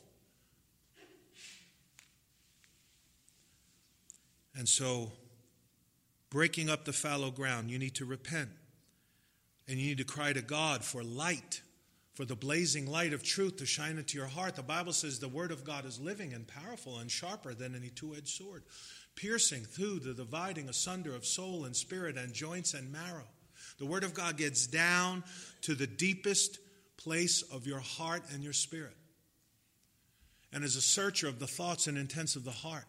And so, breaking up the fallow ground, you need to repent. And you need to cry to God for light, for the blazing light of truth to shine into your heart. The Bible says the Word of God is living and powerful and sharper than any two-edged sword, piercing through the dividing asunder of soul and spirit and joints and marrow. The Word of God gets down to the deepest place of your heart and your spirit, and is a searcher of the thoughts and intents of the heart.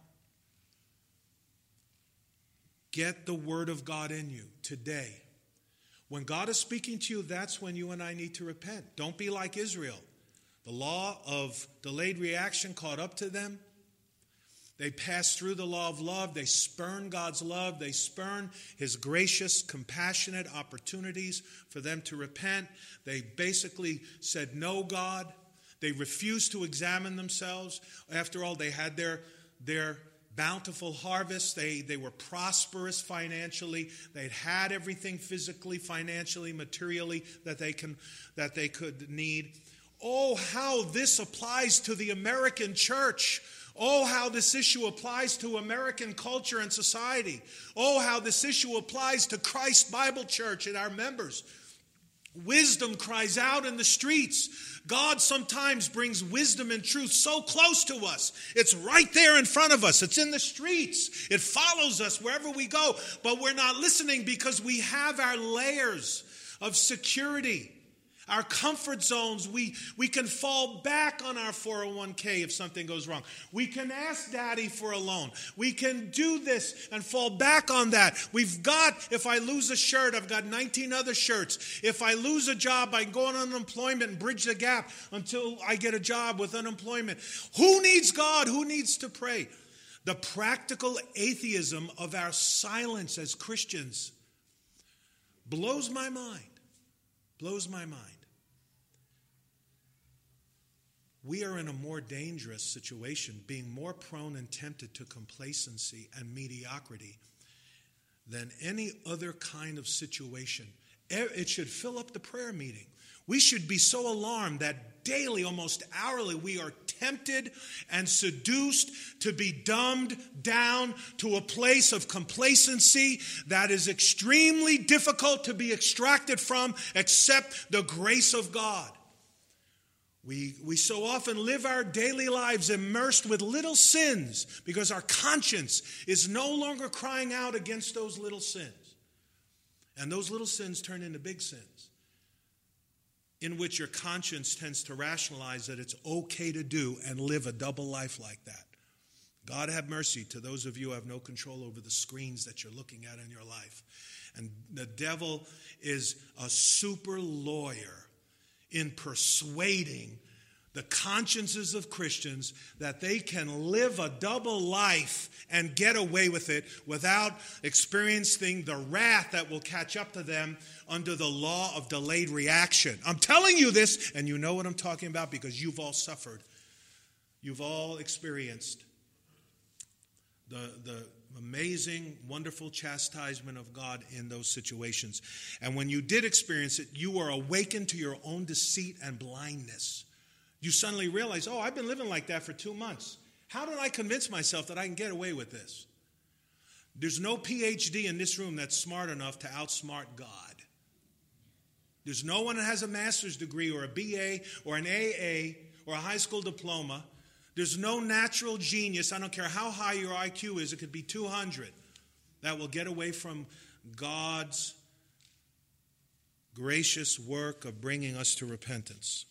Get the Word of God in you today. When God is speaking to you, that's when you and I need to repent. Don't be like Israel. The law of delayed reaction caught up to them. They passed through the law of love. They spurned God's love. They spurned His gracious, compassionate opportunities for them to repent. They basically said, no, God. They refused to examine themselves. After all, they had their, their bountiful harvest. They, they were prosperous financially. They'd had everything physically, financially, materially that they can that they could need. Oh, how this applies to the American church. Oh, how this issue applies to American culture and society. Oh, how this issue applies to Christ Bible Church and our members. Wisdom cries out in the streets. God sometimes brings wisdom and truth so close to us. It's right there in front of us. It's in the streets. It follows us wherever we go. But we're not listening because we have our layers of security, our comfort zones. We, we can fall back on our four oh one k if something goes wrong. We can ask Daddy for a loan. We can do this and fall back on that. We've got, if I lose a shirt, I've got nineteen other shirts. If I lose a job, I can go on unemployment and bridge the gap until I get a job with unemployment. Who needs God? Who needs to pray? The practical atheism of our silence as Christians blows my mind. Blows my mind. We are in a more dangerous situation, being more prone and tempted to complacency and mediocrity than any other kind of situation. It should fill up the prayer meeting. We should be so alarmed that daily, almost hourly, we are tempted and seduced to be dumbed down to a place of complacency that is extremely difficult to be extracted from except the grace of God. We, we so often live our daily lives immersed with little sins because our conscience is no longer crying out against those little sins. And those little sins turn into big sins, in which your conscience tends to rationalize that it's okay to do and live a double life like that. God have mercy to those of you who have no control over the screens that you're looking at in your life. And the devil is a super lawyer in persuading the consciences of Christians that they can live a double life and get away with it without experiencing the wrath that will catch up to them under the law of delayed reaction. I'm telling you this, and you know what I'm talking about because you've all suffered. You've all experienced the, the amazing, wonderful chastisement of God in those situations. And when you did experience it, you were awakened to your own deceit and blindness. You suddenly realize, oh, I've been living like that for two months. How did I convince myself that I can get away with this? There's no P H D in this room that's smart enough to outsmart God. There's no one that has a master's degree or a B A or an A A or a high school diploma. There's no natural genius, I don't care how high your I Q is, it could be two hundred, that will get away from God's gracious work of bringing us to repentance.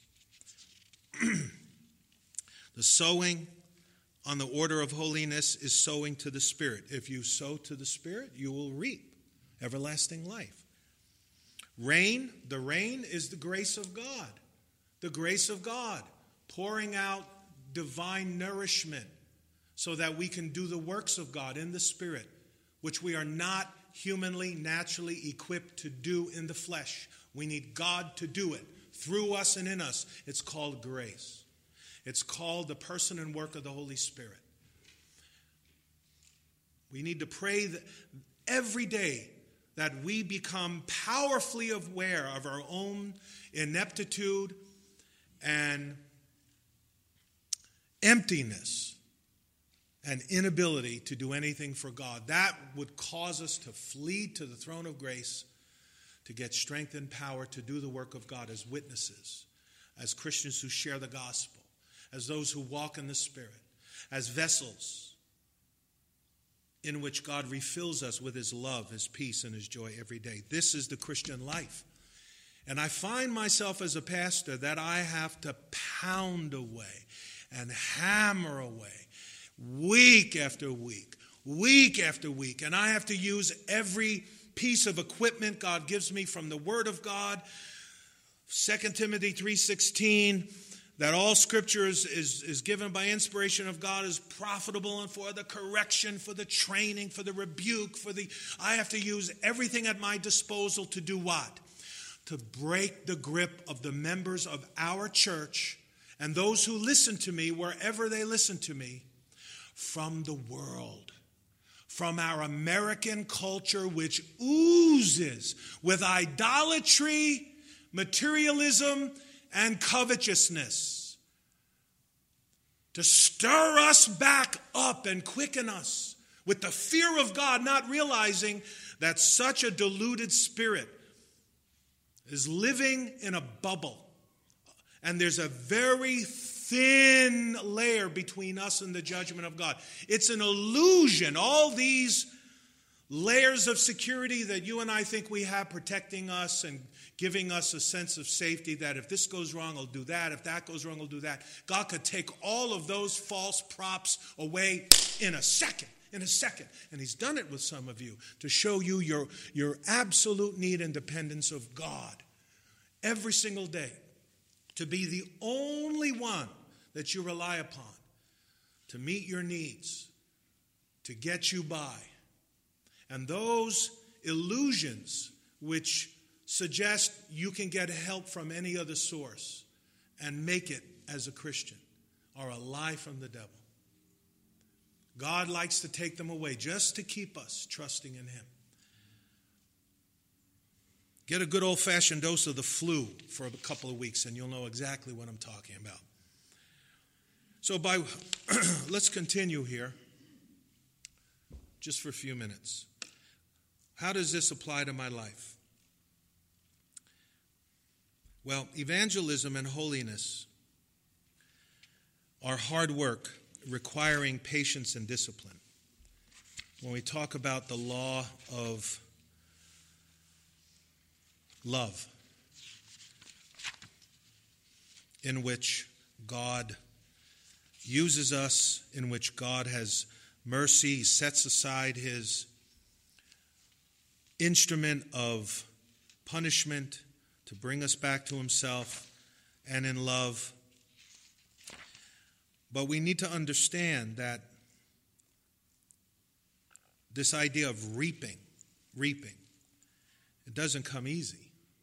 The sowing on the order of holiness is sowing to the Spirit. If you sow to the Spirit, you will reap everlasting life. Rain, the rain is the grace of God. The grace of God pouring out divine nourishment so that we can do the works of God in the Spirit, which we are not humanly, naturally equipped to do in the flesh. We need God to do it through us and in us. It's called grace. It's called the person and work of the Holy Spirit. We need to pray that every day that we become powerfully aware of our own ineptitude and emptiness and inability to do anything for God. That would cause us to flee to the throne of grace, to get strength and power to do the work of God as witnesses, as Christians who share the gospel, as those who walk in the Spirit, as vessels in which God refills us with his love, his peace, and his joy every day. This is the Christian life. And I find myself as a pastor that I have to pound away and hammer away week after week, week after week. And I have to use every piece of equipment God gives me from the Word of God. Second Timothy three sixteen, that all Scripture is, is, is given by inspiration of God, is profitable and for the correction, for the training, for the rebuke, for the... I have to use everything at my disposal to do what? To break the grip of the members of our church and those who listen to me, wherever they listen to me, from the world. From our American culture, which oozes with idolatry, materialism, and covetousness. To stir us back up and quicken us with the fear of God, not realizing that such a deluded spirit is living in a bubble. And there's a very thin layer between us and the judgment of God. It's an illusion. All these layers of security that you and I think we have protecting us and giving us a sense of safety, that if this goes wrong, I'll do that. If that goes wrong, I'll do that. God could take all of those false props away in a second. In a second. And he's done it with some of you to show you your, your absolute need and dependence of God every single day. To be the only one that you rely upon to meet your needs, to get you by. And those illusions which suggest you can get help from any other source and make it as a Christian are a lie from the devil. God likes to take them away just to keep us trusting in him. Get a good old-fashioned dose of the flu for a couple of weeks and you'll know exactly what I'm talking about. So by let's continue here just for a few minutes. How does this apply to my life? Well, evangelism and holiness are hard work requiring patience and discipline. When we talk about the law of love, in which God uses us, in which God has mercy. He sets aside his instrument of punishment to bring us back to himself, and in love. But we need to understand that this idea of reaping, reaping, it doesn't come easy.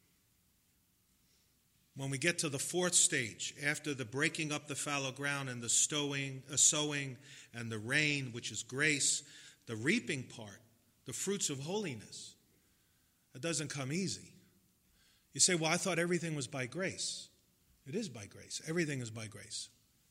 When we get to the fourth stage, after the breaking up the fallow ground and the stowing, uh, sowing and the rain, which is grace, the reaping part, the fruits of holiness, it doesn't come easy. You say, well, I thought everything was by grace. It is by grace. Everything is by grace.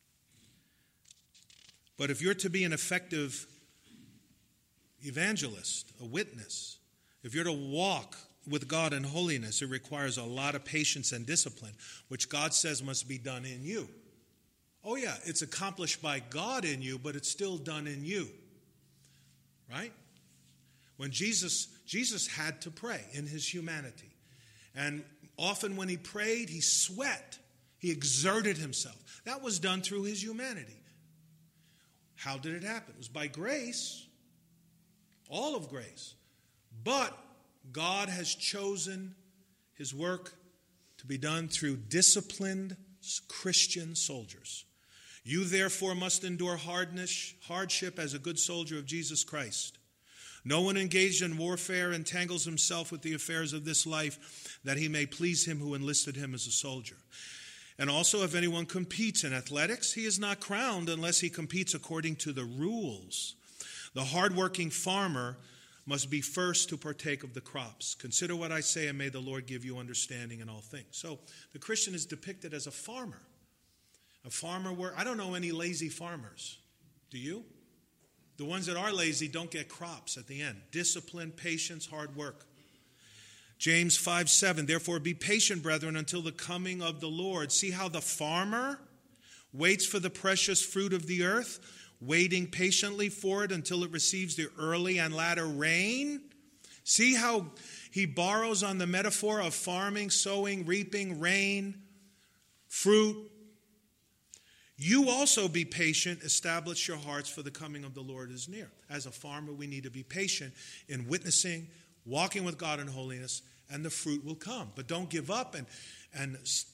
But if you're to be an effective evangelist, a witness, if you're to walk with God in holiness, it requires a lot of patience and discipline, which God says must be done in you. Oh yeah, it's accomplished by God in you, but it's still done in you. Right? When Jesus, Jesus had to pray in his humanity. And often when he prayed, he sweat. He exerted himself. That was done through his humanity. How did it happen? It was by grace. All of grace. But God has chosen his work to be done through disciplined Christian soldiers. You therefore must endure hardness, hardship as a good soldier of Jesus Christ. No one engaged in warfare entangles himself with the affairs of this life, that he may please him who enlisted him as a soldier. And also, if anyone competes in athletics, he is not crowned unless he competes according to the rules. The hardworking farmer must be first to partake of the crops. Consider what I say, and may the Lord give you understanding in all things. So the Christian is depicted as a farmer. A farmer where, I don't know any lazy farmers. Do you? The ones that are lazy don't get crops at the end. Discipline, patience, hard work. James five seven, therefore be patient, brethren, until the coming of the Lord. See how the farmer waits for the precious fruit of the earth, waiting patiently for it until it receives the early and latter rain. See how he borrows on the metaphor of farming, sowing, reaping, rain, fruit. You also be patient, establish your hearts, for the coming of the Lord is near. As a farmer, we need to be patient in witnessing, walking with God in holiness, and the fruit will come. But don't give up and, and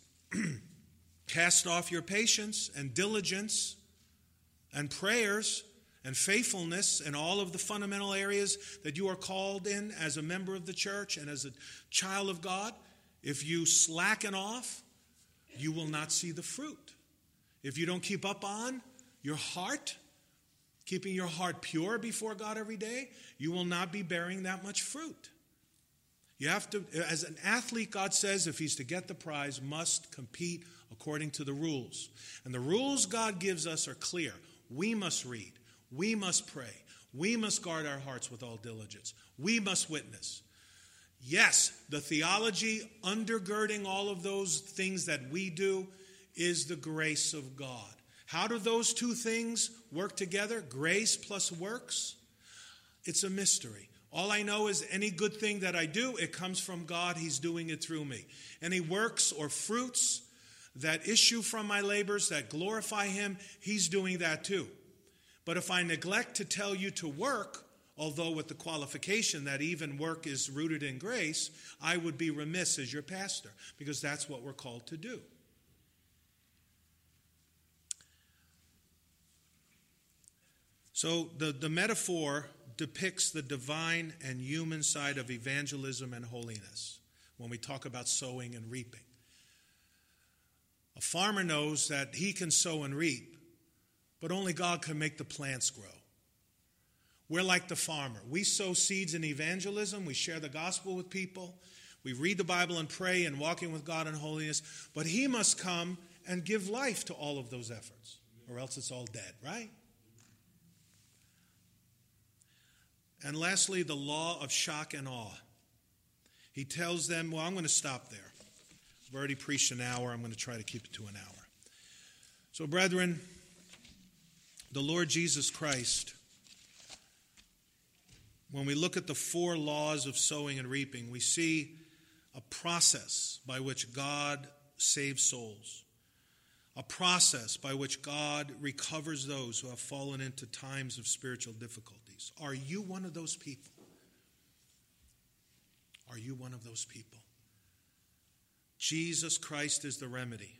cast off your patience and diligence and prayers and faithfulness in all of the fundamental areas that you are called in as a member of the church and as a child of God. If you slacken off, you will not see the fruit. If you don't keep up on your heart, keeping your heart pure before God every day, you will not be bearing that much fruit. You have to, as an athlete, God says, if he's to get the prize, must compete according to the rules. And the rules God gives us are clear. We must read. We must pray. We must guard our hearts with all diligence. We must witness. Yes, the theology undergirding all of those things that we do is the grace of God. How do those two things work together? Grace plus works? It's a mystery. All I know is any good thing that I do, it comes from God. He's doing it through me. Any works or fruits that issue from my labors that glorify him, he's doing that too. But if I neglect to tell you to work, although with the qualification that even work is rooted in grace, I would be remiss as your pastor, because that's what we're called to do. So the, the metaphor depicts the divine and human side of evangelism and holiness when we talk about sowing and reaping. A farmer knows that he can sow and reap, but only God can make the plants grow. We're like the farmer. We sow seeds in evangelism. We share the gospel with people. We read the Bible and pray and walking with God in holiness. But he must come and give life to all of those efforts, or else it's all dead, right? And lastly, the law of shock and awe. He tells them, well, I'm going to stop there. I've already preached an hour. I'm going to try to keep it to an hour. So, brethren, the Lord Jesus Christ, when we look at the four laws of sowing and reaping, we see a process by which God saves souls. a process by which God recovers those who have fallen into times of spiritual difficulties. Are you one of those people? Are you one of those people? Jesus Christ is the remedy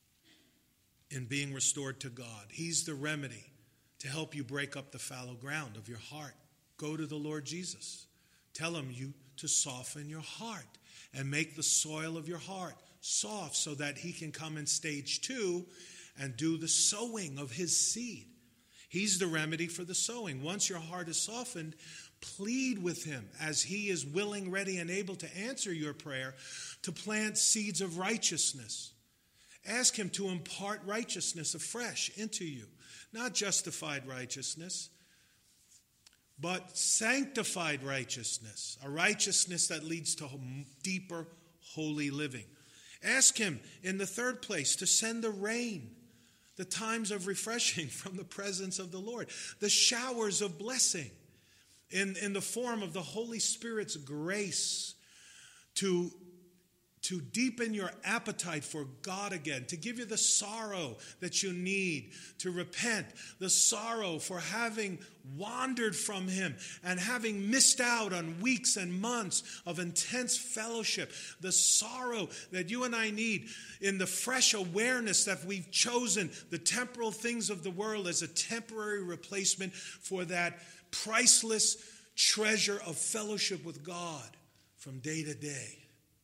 in being restored to God. He's the remedy to help you break up the fallow ground of your heart. Go to the Lord Jesus. Tell him you to soften your heart and make the soil of your heart soft so that he can come in stage two and do the sowing of his seed. He's the remedy for the sowing. Once your heart is softened, plead with him as he is willing, ready, and able to answer your prayer to plant seeds of righteousness. Ask him to impart righteousness afresh into you. Not justified righteousness, but sanctified righteousness. A righteousness that leads to deeper, holy living. Ask him, in the third place, to send the rain, the times of refreshing from the presence of the Lord, the showers of blessing in, in the form of the Holy Spirit's grace to, to deepen your appetite for God again, to give you the sorrow that you need to repent, the sorrow for having wandered from him and having missed out on weeks and months of intense fellowship, the sorrow that you and I need in the fresh awareness that we've chosen the temporal things of the world as a temporary replacement for that priceless treasure of fellowship with God from day to day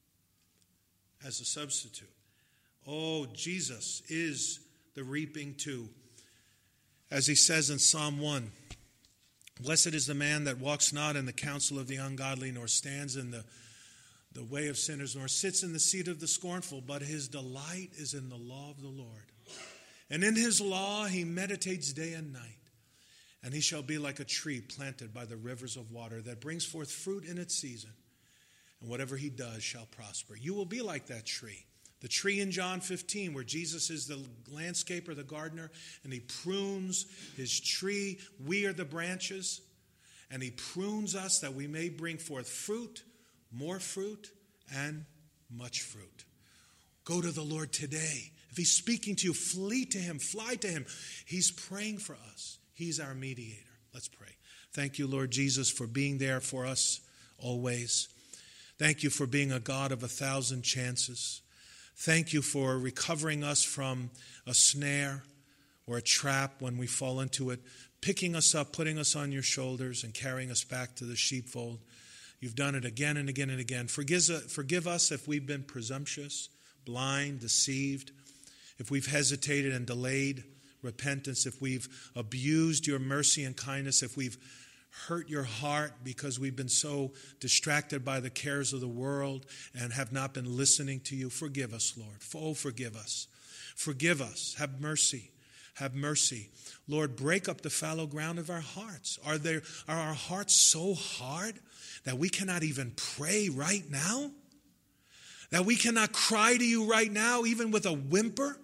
as a substitute. Oh, Jesus is the reaping too. As he says in Psalm one, blessed is the man that walks not in the counsel of the ungodly, nor stands in the, the way of sinners, nor sits in the seat of the scornful, but his delight is in the law of the Lord. And in his law he meditates day and night. And he shall be like a tree planted by the rivers of water that brings forth fruit in its season. And whatever he does shall prosper. You will be like that tree. The tree in John fifteen, where Jesus is the landscaper, the gardener, and he prunes his tree. We are the branches. And he prunes us that we may bring forth fruit, more fruit, and much fruit. Go to the Lord today. If he's speaking to you, flee to him, fly to him. He's praying for us. He's our mediator. Let's pray. Thank you, Lord Jesus, for being there for us always. Thank you for being a God of a thousand chances. Thank you for recovering us from a snare or a trap when we fall into it, picking us up, putting us on your shoulders, and carrying us back to the sheepfold. You've done it again and again and again. Forgive, forgive us if we've been presumptuous, blind, deceived, if we've hesitated and delayed repentance, if we've abused your mercy and kindness, if we've hurt your heart because we've been so distracted by the cares of the world and have not been listening to you. Forgive us, Lord. Oh, forgive us. Forgive us. Have mercy. Have mercy. Lord, break up the fallow ground of our hearts. Are there are our hearts so hard that we cannot even pray right now? That we cannot cry to you right now, even with a whimper?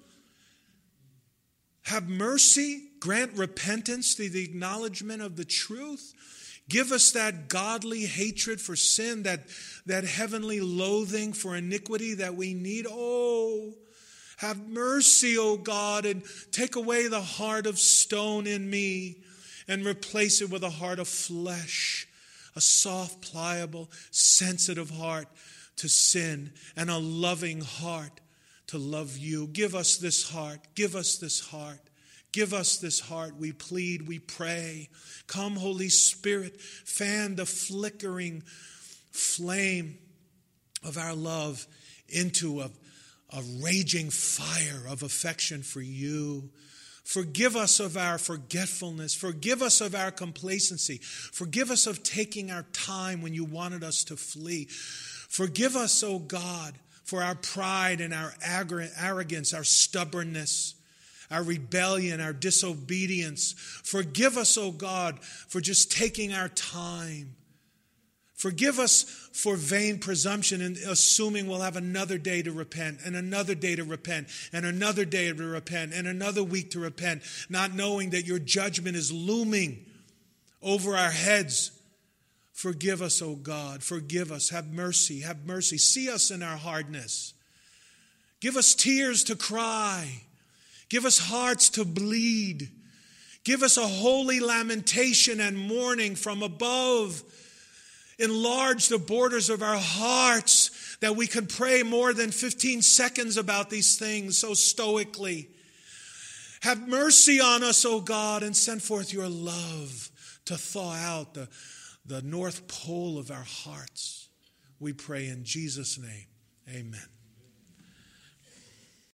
Have mercy. Grant repentance to the acknowledgement of the truth. Give us that godly hatred for sin, that, that heavenly loathing for iniquity that we need. Oh, have mercy, O God, and take away the heart of stone in me and replace it with a heart of flesh, a soft, pliable, sensitive heart to sin, and a loving heart to love you. Give us this heart. Give us this heart. Give us this heart, we plead, we pray. Come, Holy Spirit, fan the flickering flame of our love into a, a raging fire of affection for you. Forgive us of our forgetfulness. Forgive us of our complacency. Forgive us of taking our time when you wanted us to flee. Forgive us, O God, for our pride and our arrogance, our stubbornness, our rebellion, our disobedience. Forgive us, O God, for just taking our time. Forgive us for vain presumption and assuming we'll have another day to repent and another day to repent and another day to repent and another week to repent, not knowing that your judgment is looming over our heads. Forgive us, O God. Forgive us. Have mercy. Have mercy. See us in our hardness. Give us tears to cry. Give us hearts to bleed. Give us a holy lamentation and mourning from above. Enlarge the borders of our hearts that we can pray more than fifteen seconds about these things so stoically. Have mercy on us, O God, and send forth your love to thaw out the, the North Pole of our hearts. We pray in Jesus' name. Amen.